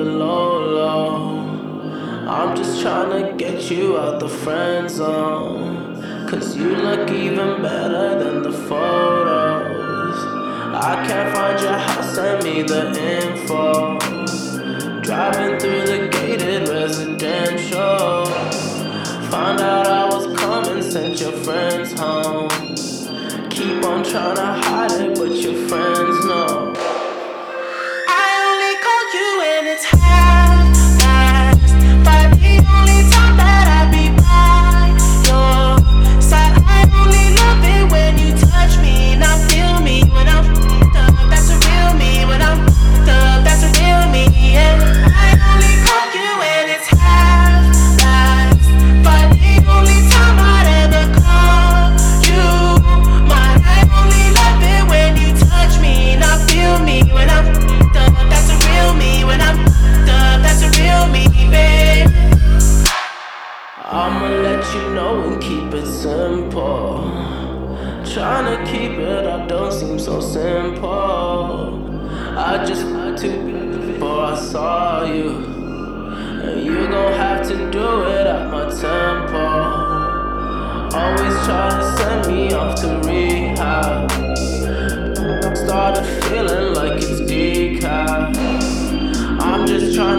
rolling low. I'm just tryna get you out the friend zone. Cause you look even better than the photos. I can't find your house, send me the info. Driving through the gated residential. Found out I was coming, sent your friends home. Keep on trying to hide it, but your friends know. I only call you when it's half-past, but the only time that I be by your side. I only love it when you touch me, now feel me when I'm f***ed up. That's a real me when I'm f***ed up. That's a real me, yeah. I only call you when it's half-past, but the only time I'd ever call you mine. I only love it when you touch me, now feel me when I'm f***ed up. That's a real me when I'm f***ed up. That's a real me, babe. I'ma let you know and keep it simple. Tryna keep it up don't seem so simple. I just had to before I saw you, and you gon' have to do it at my tempo. Always try to send me off to rehab. Started feeling like it's decaf. I'm just trying